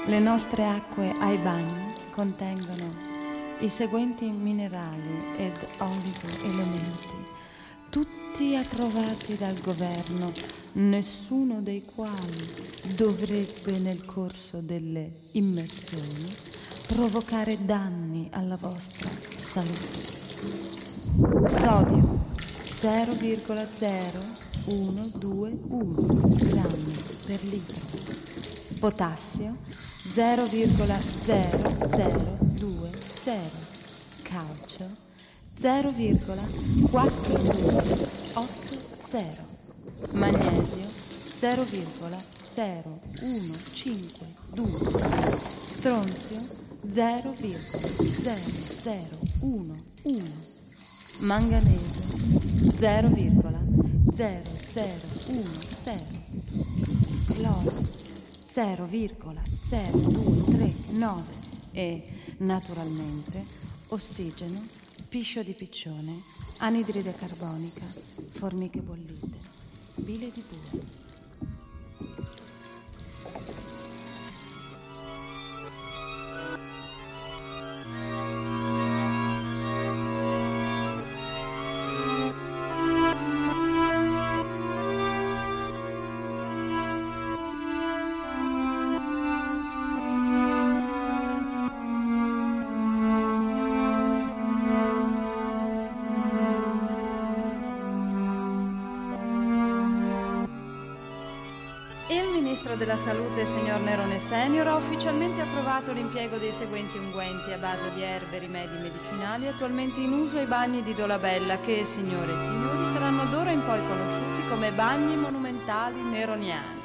Le nostre acque ai bagni contengono i seguenti minerali ed oligoelementi, tutti approvati dal governo, nessuno dei quali dovrebbe nel corso delle immersioni provocare danni alla vostra salute. Sodio 0,0121 grammi per litro. Potassio 0,0020. Calcio 0,4280. Magnesio 0,0152. Stronzio 0,0011. Manganese 0,0010. Cloro 0,0239 e naturalmente ossigeno, piscio di piccione, anidride carbonica, formiche bollite, bile di bue. Della Salute, signor Nerone Senior, ha ufficialmente approvato l'impiego dei seguenti unguenti a base di erbe e rimedi medicinali attualmente in uso ai bagni di Dolabella che, signore e signori, saranno d'ora in poi conosciuti come bagni monumentali neroniani.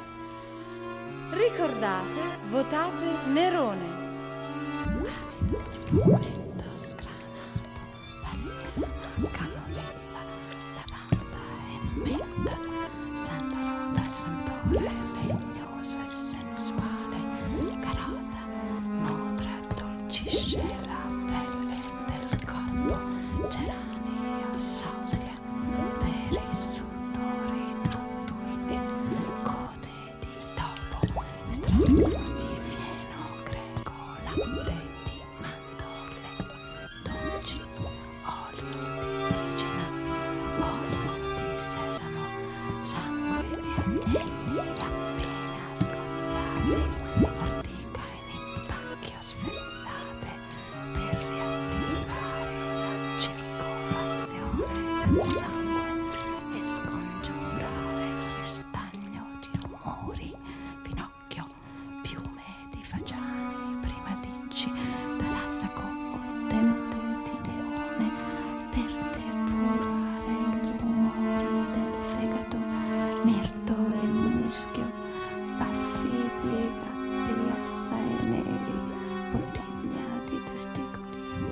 Ricordate, votate Nerone. Amido, frumento, sgranato, valeriana, camomilla, lavanda e menta, sandalo da santore, legnoso e sensuale, carota, nutre e dolcisce la pelle del corpo, geranio, salvia, per i sudori notturni, code di topo, estratto di fieno greco, latte di mandorle, dolci, olio di ricina, olio di sesamo, sangue di agnelli, lampina sgozzate, ortica in impacchio sferzate per riattivare la circolazione del sangue e scongiurare il ristagno di rumori, finocchio, piume di fagiani, primaticci, tarassaco o dente di leone per depurare gli umori del fegato, mirto e muschio, baffi di gatti assai neri, bottiglia di testicoli.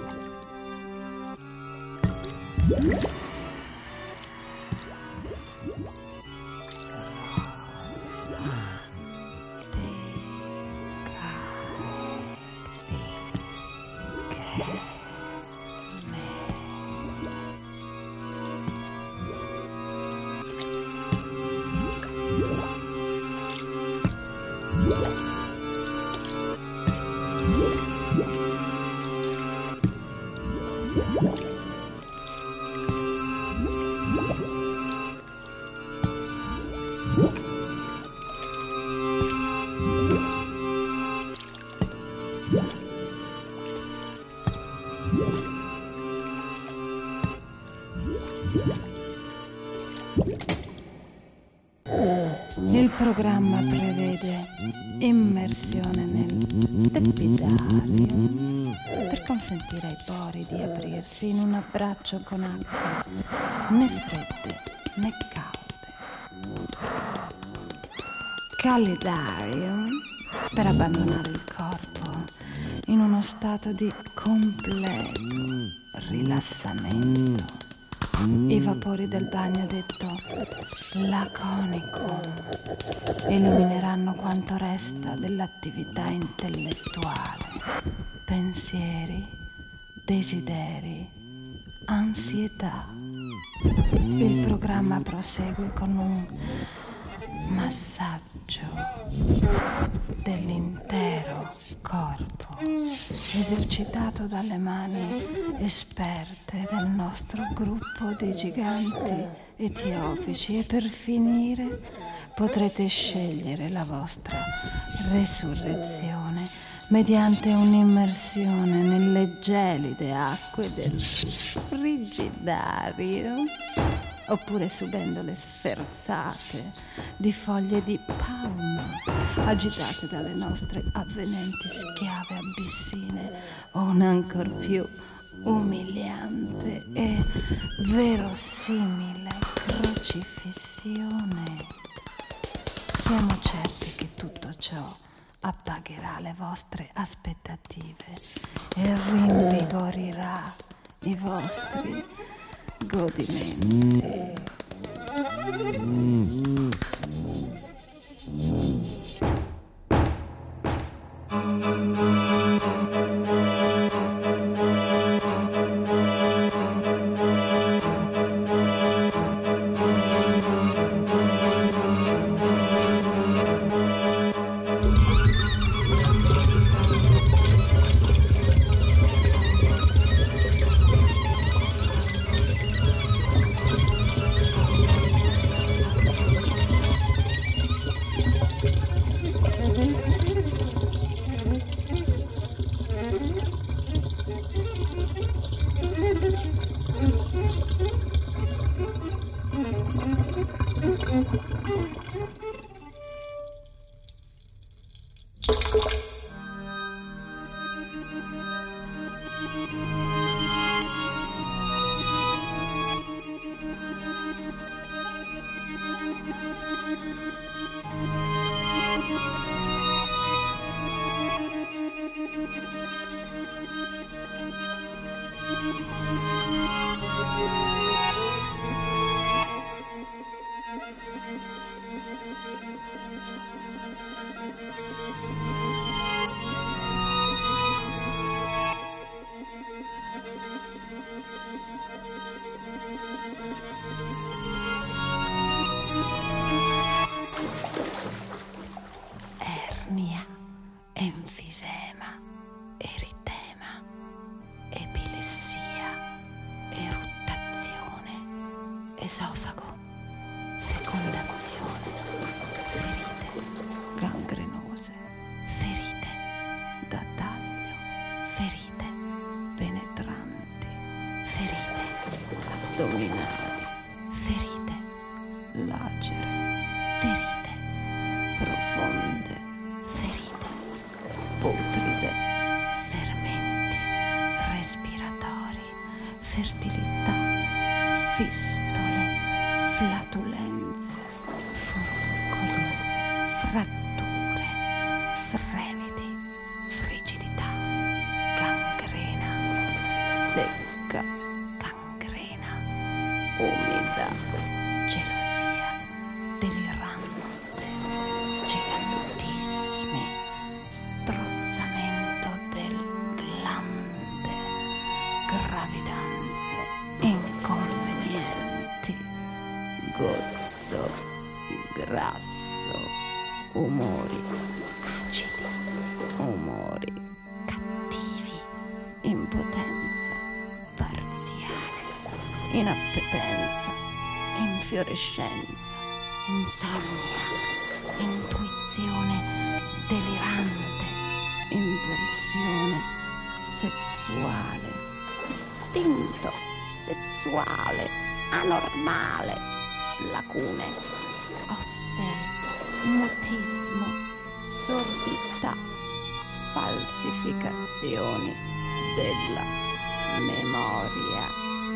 Il programma prevede immersione nel tepidario per consentire ai pori di aprirsi in un abbraccio con acque né fredde né calde. Calidario per abbandonare il corpo in uno stato di completo rilassamento. I vapori del bagno detto laconico elimineranno quanto resta dell'attività intellettuale, pensieri, desideri, ansietà. Il programma prosegue con un massaggio passaggio dell'intero corpo, esercitato dalle mani esperte del nostro gruppo di giganti etiopici, e per finire potrete scegliere la vostra resurrezione mediante un'immersione nelle gelide acque del frigidario, oppure subendo le sferzate di foglie di palma agitate dalle nostre avvenenti schiave abissine, o un'ancor più umiliante e verosimile crocifissione. Siamo certi che tutto ciò appagherà le vostre aspettative e rinvigorirà i vostri godimenti. Ernia, enfisema, eritema, epilessia, eruttazione, esofago, fecondazione, ferite gangrenose, ferite da taglio, ferite penetranti, ferite addominali, ferite lacere, ferite profonde, ferite putride, fermenti respiratori, fertilità, fistole, flatulenze, furuncoli, fratture, fremiti, frigidità, gangrena, secca, gangrena, umida, gelosia, delirante, gigantismi, strozzamento del glande, gravidanze, inconvenienti, gozzo, grasso, umori acidi, umori cattivi, impotenza parziale, inappetenza, infiorescenza, insonnia, intuizione delirante, inversione sessuale, istinto sessuale anormale, lacune ossee, mutismo, sordità, falsificazioni della memoria,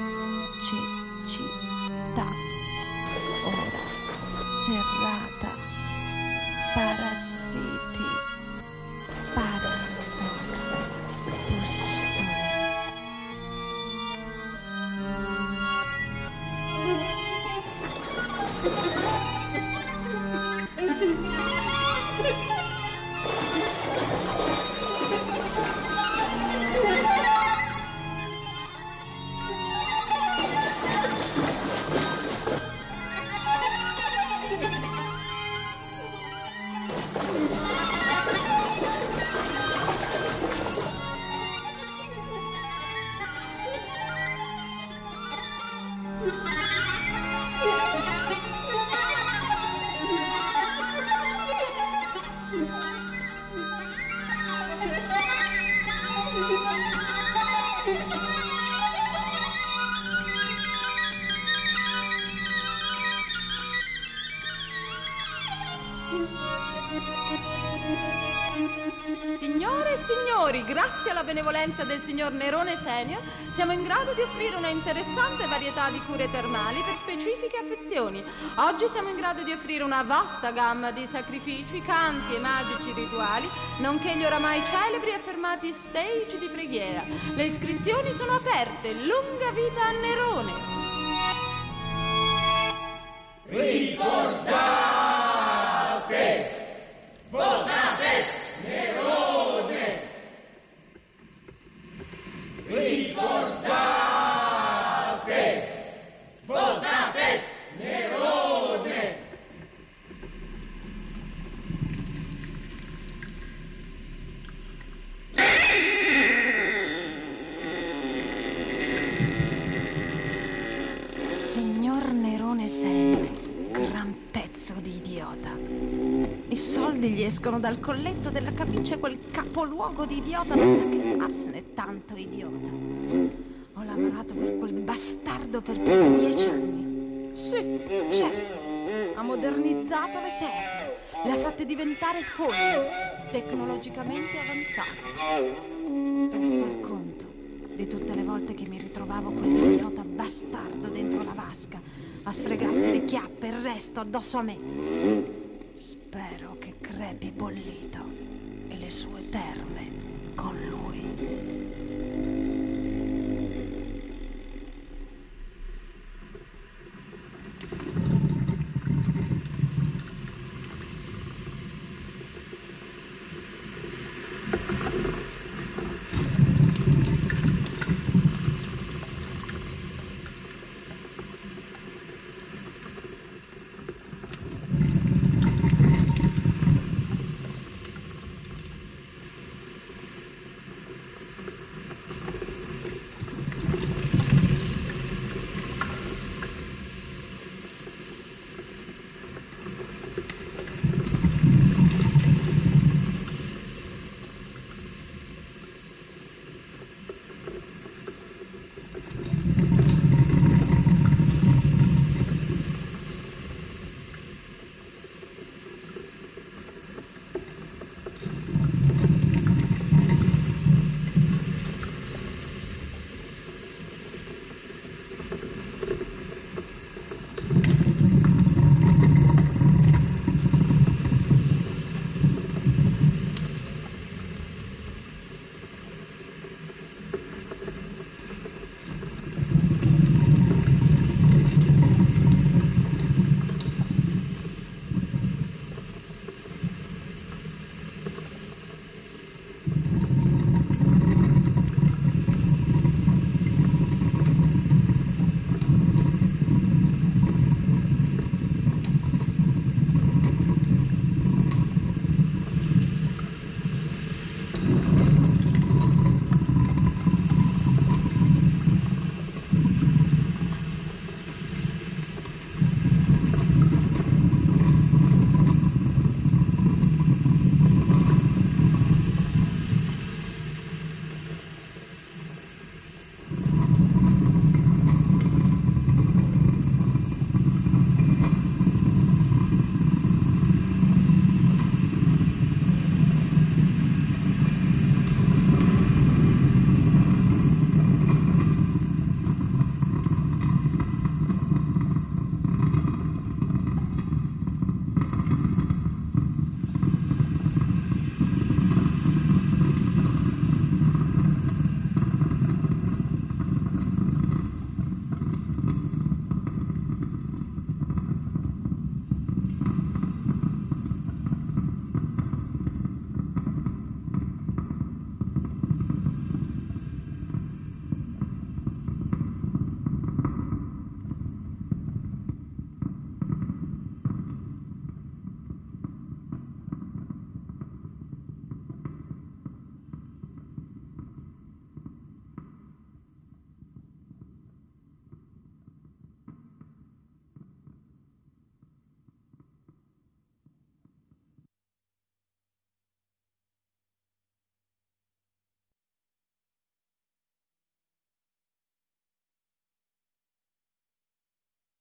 cecità, ora serrata, parassiti, parto, pustole. Signore e signori, grazie alla benevolenza del signor Nerone Senior, siamo in grado di offrire una interessante varietà di cure termali per specifiche affezioni. Oggi siamo in grado di offrire una vasta gamma di sacrifici, canti e magici rituali, nonché gli oramai celebri e affermati stage di preghiera. Le iscrizioni sono aperte. Lunga vita a Nerone! Ricordate! Votate! Nerone! Ricordate! Votate! Nerone! Signor Nerone Senior, gran pezzo di idiota. I soldi gli escono dal colletto della camicia e quel capoluogo di idiota non sa che farsene, tanto idiota. Ho lavorato per quel bastardo per più di 10 anni. Sì, certo, ha modernizzato le terre, le ha fatte diventare foglie, tecnologicamente avanzate. Ho perso il conto di tutte le volte che mi ritrovavo quell'idiota bastardo dentro la vasca a sfregarsi le chiappe e il resto addosso a me. Spero che crepi bollito e le sue terme con lui.